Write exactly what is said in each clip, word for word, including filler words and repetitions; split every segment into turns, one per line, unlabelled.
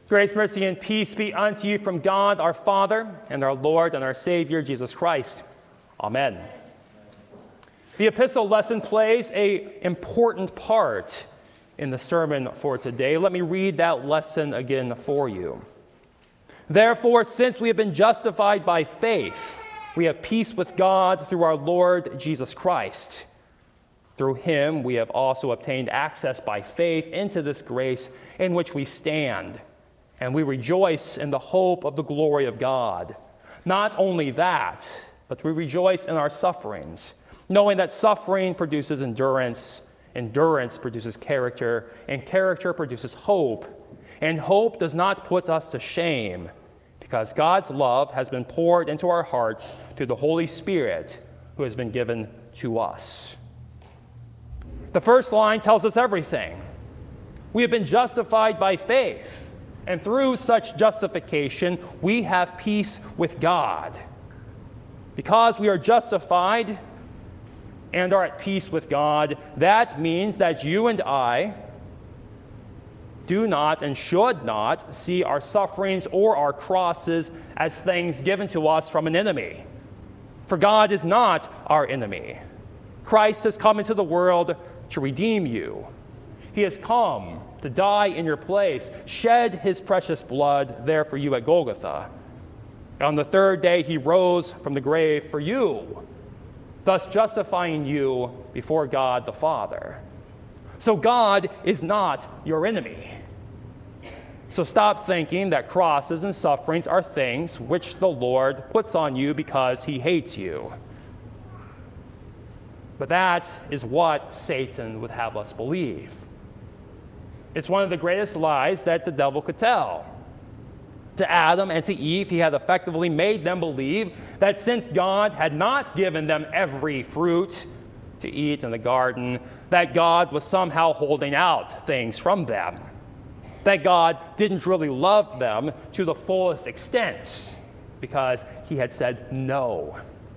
Grace, mercy, and peace be unto you from God our Father and our Lord and our Savior, Jesus Christ. Amen. The epistle lesson plays an important part in the sermon for today. Let me read that lesson again for you. Therefore, since we have been justified by faith, we have peace with God through our Lord Jesus Christ. Through him, we have also obtained access by faith into this grace in which we stand, and we rejoice in the hope of the glory of God. Not only that, but we rejoice in our sufferings, knowing that suffering produces endurance, endurance produces character, and character produces hope. And hope does not put us to shame, because God's love has been poured into our hearts through the Holy Spirit who has been given to us. The first line tells us everything. We have been justified by faith, and through such justification, we have peace with God. Because we are justified and are at peace with God, that means that you and I do not and should not see our sufferings or our crosses as things given to us from an enemy. For God is not our enemy. Christ has come into the world to redeem you. He has come to die in your place, shed his precious blood there for you at Golgotha. On the third day, he rose from the grave for you, thus justifying you before God the Father. So God is not your enemy. So stop thinking that crosses and sufferings are things which the Lord puts on you because he hates you. But that is what Satan would have us believe. It's one of the greatest lies that the devil could tell. To Adam and to Eve, he had effectively made them believe that since God had not given them every fruit to eat in the garden, that God was somehow holding out things from them. That God didn't really love them to the fullest extent because he had said no.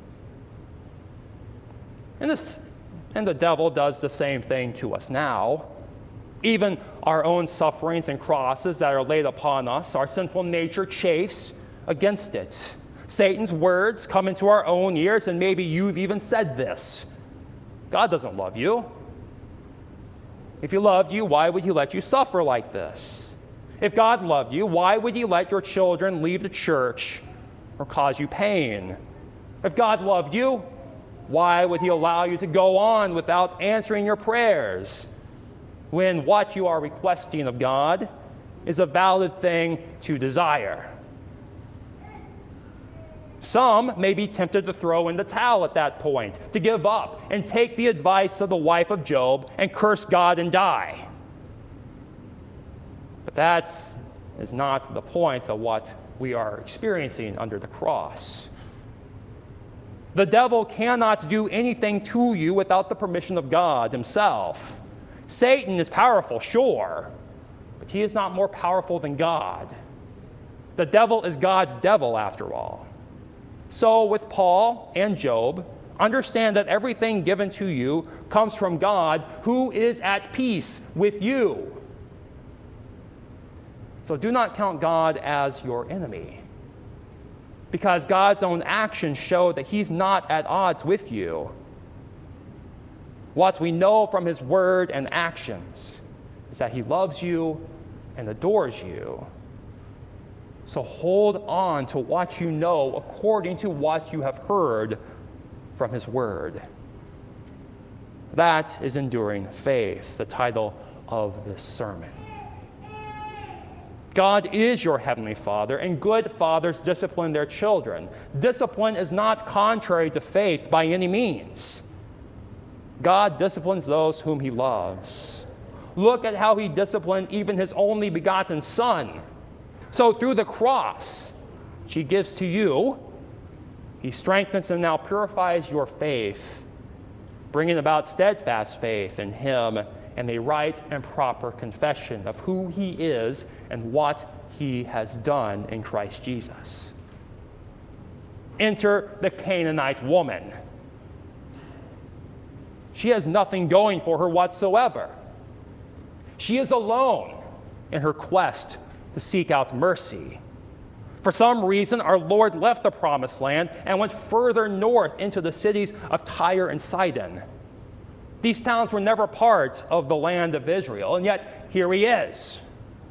And, this, and the devil does the same thing to us now. Even our own sufferings and crosses that are laid upon us, our sinful nature chafes against it. Satan's words come into our own ears, and maybe you've even said this. God doesn't love you. If he loved you, why would he let you suffer like this? If God loved you, why would he let your children leave the church or cause you pain? If God loved you, why would he allow you to go on without answering your prayers when what you are requesting of God is a valid thing to desire? Some may be tempted to throw in the towel at that point, to give up and take the advice of the wife of Job and curse God and die. But that is not the point of what we are experiencing under the cross. The devil cannot do anything to you without the permission of God himself. Satan is powerful, sure, but he is not more powerful than God. The devil is God's devil, after all. So with Paul and Job, understand that everything given to you comes from God, who is at peace with you. So do not count God as your enemy, because God's own actions show that he's not at odds with you. What we know from his word and actions is that he loves you and adores you. So hold on to what you know according to what you have heard from his word. That is enduring faith, the title of this sermon. God is your heavenly Father, and good fathers discipline their children. Discipline is not contrary to faith by any means. God disciplines those whom he loves. Look at how he disciplined even his only begotten Son. So through the cross, which he gives to you, he strengthens and now purifies your faith, bringing about steadfast faith in him and a right and proper confession of who he is and what he has done in Christ Jesus. Enter the Canaanite woman. She has nothing going for her whatsoever. She is alone in her quest to seek out mercy. For some reason, our Lord left the promised land and went further north into the cities of Tyre and Sidon. These towns were never part of the land of Israel, and yet here he is.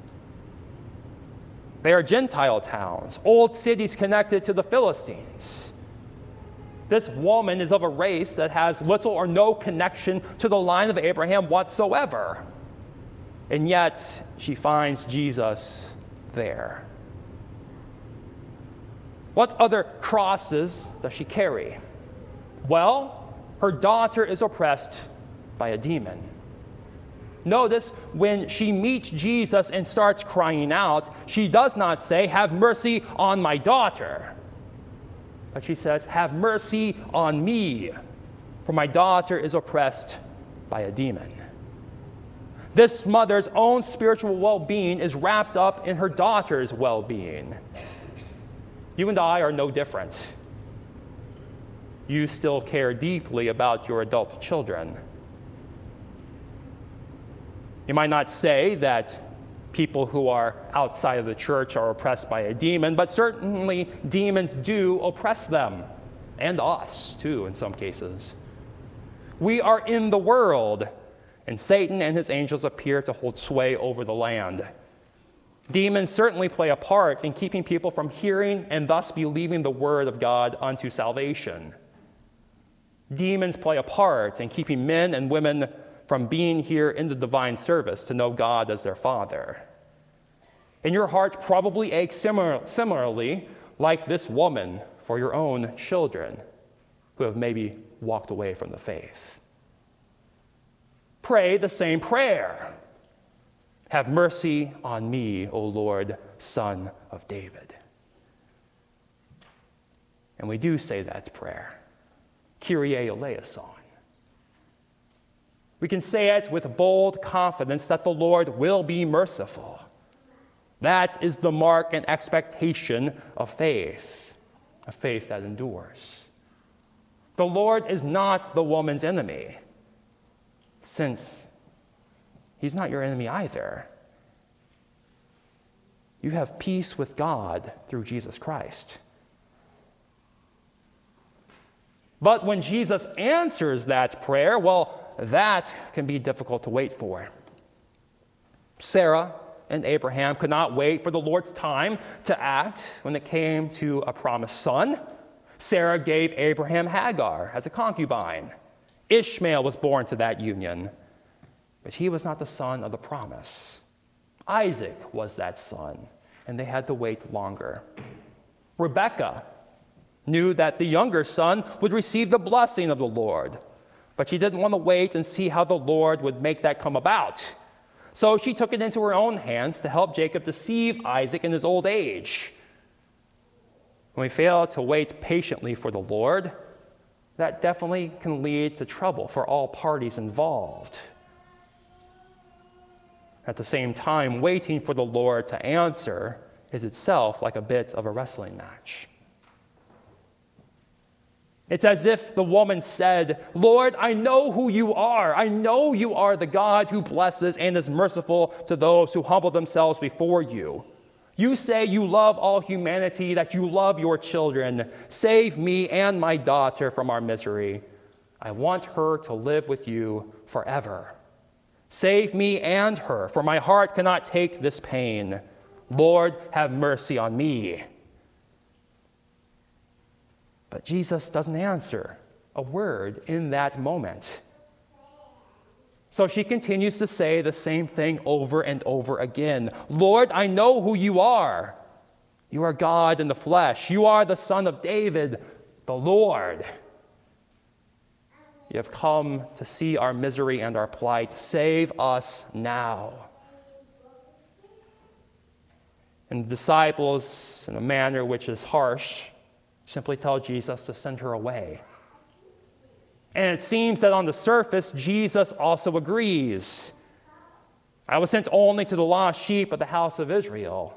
They are Gentile towns, old cities connected to the Philistines. This woman is of a race that has little or no connection to the line of Abraham whatsoever. And yet, she finds Jesus there. What other crosses does she carry? Well, her daughter is oppressed by a demon. Notice when she meets Jesus and starts crying out, she does not say, "Have mercy on my daughter." But she says, "Have mercy on me, for my daughter is oppressed by a demon." This mother's own spiritual well-being is wrapped up in her daughter's well-being. You and I are no different. You still care deeply about your adult children. You might not say that people who are outside of the church are oppressed by a demon, but certainly demons do oppress them, and us too in some cases. We are in the world, and Satan and his angels appear to hold sway over the land. Demons certainly play a part in keeping people from hearing and thus believing the word of God unto salvation. Demons play a part in keeping men and women from being here in the divine service to know God as their Father. And your heart probably aches similar, similarly, like this woman, for your own children who have maybe walked away from the faith. Pray the same prayer. Have mercy on me, O Lord, Son of David. And we do say that prayer, Kyrie eleison. We can say it with bold confidence that the Lord will be merciful. That is the mark and expectation of faith, a faith that endures. The Lord is not the woman's enemy, since he's not your enemy either. You have peace with God through Jesus Christ. But when Jesus answers that prayer, well, that can be difficult to wait for. Sarah and Abraham could not wait for the Lord's time to act when it came to a promised son. Sarah gave Abraham Hagar as a concubine. Ishmael was born to that union, but he was not the son of the promise. Isaac was that son, and they had to wait longer. Rebekah knew that the younger son would receive the blessing of the Lord, but she didn't want to wait and see how the Lord would make that come about. So she took it into her own hands to help Jacob deceive Isaac in his old age. When we fail to wait patiently for the Lord, that definitely can lead to trouble for all parties involved. At the same time, waiting for the Lord to answer is itself like a bit of a wrestling match. It's as if the woman said, "Lord, I know who you are. I know you are the God who blesses and is merciful to those who humble themselves before you. You say you love all humanity, that you love your children. Save me and my daughter from our misery. I want her to live with you forever. Save me and her, for my heart cannot take this pain. Lord, have mercy on me." But Jesus doesn't answer a word in that moment. So she continues to say the same thing over and over again. "Lord, I know who you are. You are God in the flesh. You are the Son of David, the Lord. You have come to see our misery and our plight. Save us now." And the disciples, in a manner which is harsh, simply tell Jesus to send her away. And it seems that on the surface, Jesus also agrees. "I was sent only to the lost sheep of the house of Israel."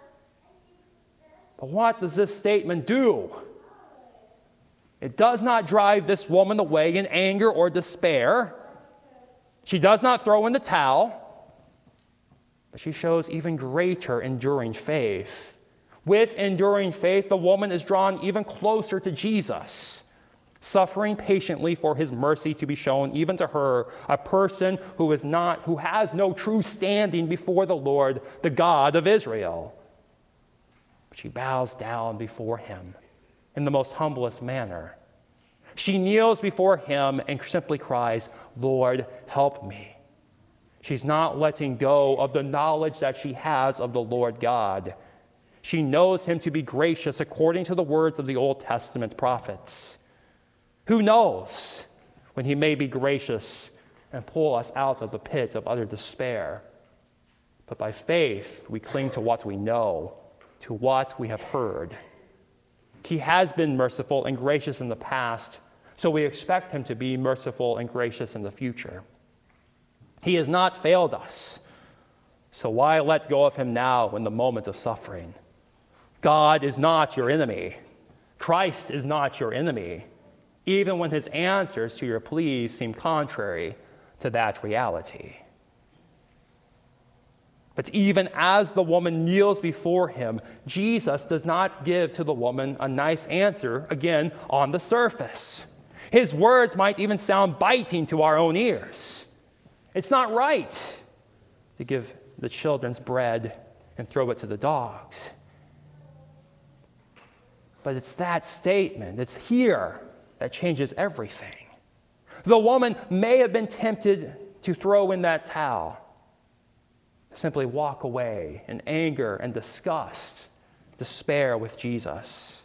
But what does this statement do? It does not drive this woman away in anger or despair. She does not throw in the towel. But she shows even greater enduring faith. With enduring faith, the woman is drawn even closer to Jesus, suffering patiently for his mercy to be shown even to her, a person who is not, who has no true standing before the Lord, the God of Israel. But she bows down before him in the most humblest manner. She kneels before him and simply cries, "Lord, help me." She's not letting go of the knowledge that she has of the Lord God. She knows him to be gracious according to the words of the Old Testament prophets. Who knows when he may be gracious and pull us out of the pit of utter despair? But by faith, we cling to what we know, to what we have heard. He has been merciful and gracious in the past, so we expect him to be merciful and gracious in the future. He has not failed us, so why let go of him now in the moment of suffering? God is not your enemy. Christ is not your enemy, even when his answers to your pleas seem contrary to that reality. But even as the woman kneels before him, Jesus does not give to the woman a nice answer, again, on the surface. His words might even sound biting to our own ears. It's not right to give the children's bread and throw it to the dogs. But it's that statement, it's here, that changes everything. The woman may have been tempted to throw in that towel, simply walk away in anger and disgust, despair with Jesus.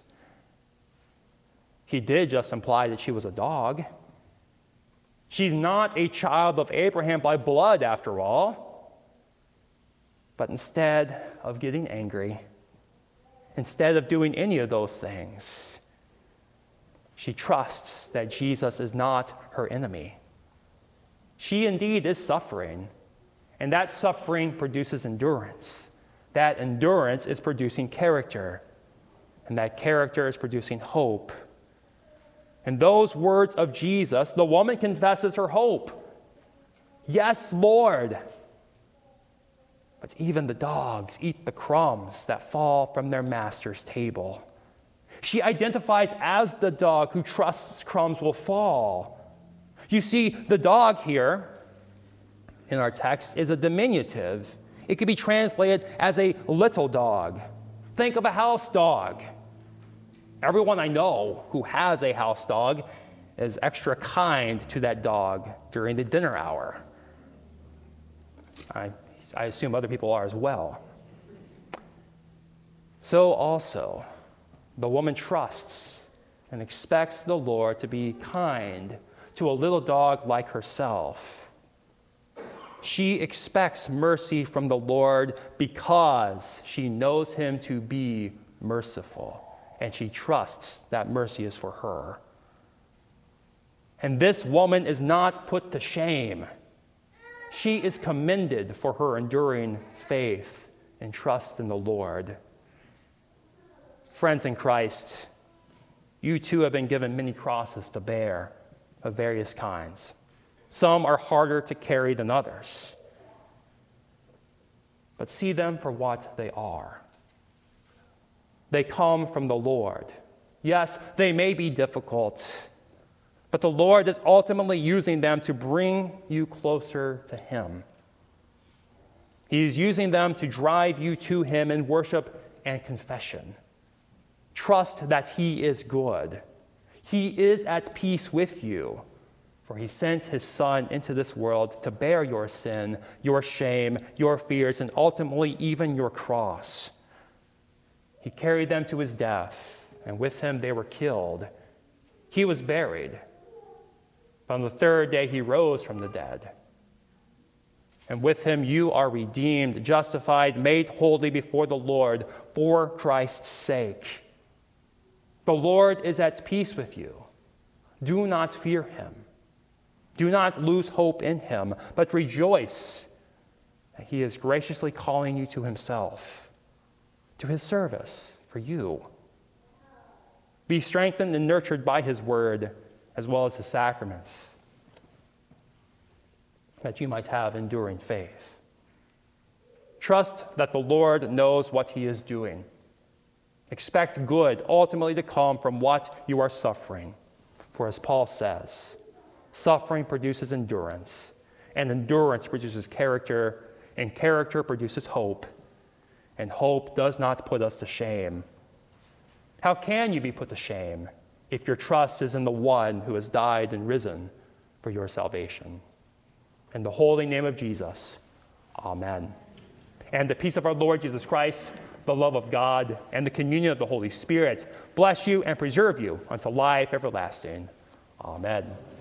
He did just imply that she was a dog. She's not a child of Abraham by blood, after all. But instead of getting angry, instead of doing any of those things, she trusts that Jesus is not her enemy. She indeed is suffering, and that suffering produces endurance. That endurance is producing character, and that character is producing hope. In those words of Jesus, the woman confesses her hope. "Yes, Lord." But even the dogs eat the crumbs that fall from their master's table. She identifies as the dog who trusts crumbs will fall. You see, the dog here in our text is a diminutive. It could be translated as a little dog. Think of a house dog. Everyone I know who has a house dog is extra kind to that dog during the dinner hour. I, I assume other people are as well. So also, the woman trusts and expects the Lord to be kind to a little dog like herself. She expects mercy from the Lord because she knows him to be merciful, and she trusts that mercy is for her. And this woman is not put to shame. She is commended for her enduring faith and trust in the Lord. Friends in Christ, you too have been given many crosses to bear of various kinds. Some are harder to carry than others. But see them for what they are. They come from the Lord. Yes, they may be difficult, but the Lord is ultimately using them to bring you closer to him. He is using them to drive you to him in worship and confession. Trust that he is good. He is at peace with you, for he sent his Son into this world to bear your sin, your shame, your fears, and ultimately even your cross. He carried them to his death, and with him they were killed. He was buried. But on the third day he rose from the dead. And with him you are redeemed, justified, made holy before the Lord for Christ's sake. The Lord is at peace with you. Do not fear him. Do not lose hope in him, but rejoice that he is graciously calling you to himself, to his service for you. Be strengthened and nurtured by his word as well as his sacraments, that you might have enduring faith. Trust that the Lord knows what he is doing. Expect good ultimately to come from what you are suffering. For as Paul says, suffering produces endurance, and endurance produces character, and character produces hope, and hope does not put us to shame. How can you be put to shame if your trust is in the one who has died and risen for your salvation? In the holy name of Jesus, amen. And the peace of our Lord Jesus Christ, the love of God, and the communion of the Holy Spirit bless you and preserve you unto life everlasting. Amen.